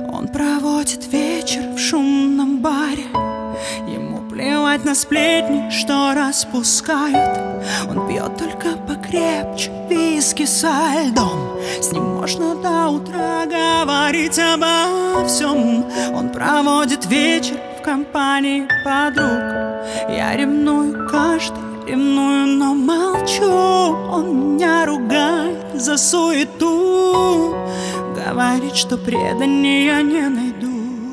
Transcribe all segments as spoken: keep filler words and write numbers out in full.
Он проводит вечер в шумном баре. Ему плевать на сплетни, что распускают. Он пьет только покрепче виски со льдом. С ним можно до утра говорить обо всем. Он проводит вечер в компании подруг. Я ревную каждый, ревную, но молчу. Он меня ругает за суету, говорит, что предания не найду.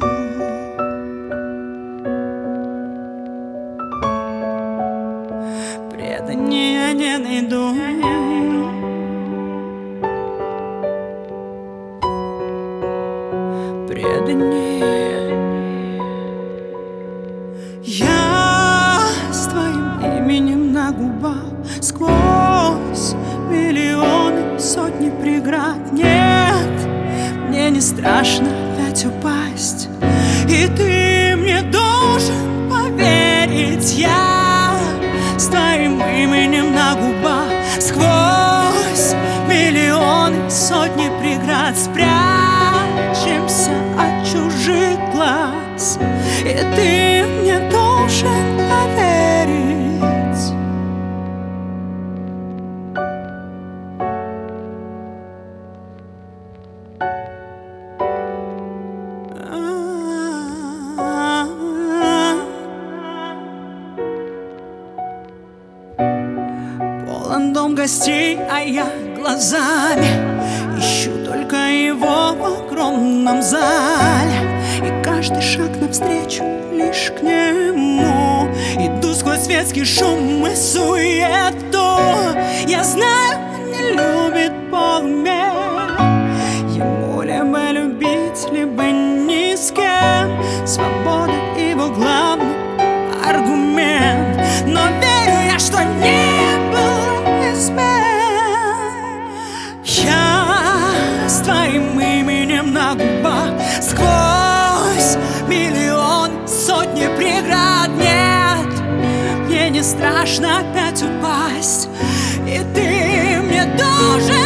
Предания не найду. Предания. Я с твоим именем на губах, сквозь миллионы, сотни преград. Нет, мне не страшно опять упасть, и ты мне должен поверить. Я с твоим именем на губах, сквозь миллионы, сотни преград. Спрячемся от чужих глаз, и ты мне должен поверить. Полон дом гостей, а я глазами ищу только его в огромном зале. И каждый шаг навстречу лишь к нему. Иду сквозь светский шум и суету. Я знаю, он не любит полумер. Ему либо любить, либо ни с кем. Свобода его главный аргумент. Но верю я, что не был измен. Я с твоим именем на губах, сквозь миллион, сотни преград. Нет, мне не страшно опять упасть, и ты мне должен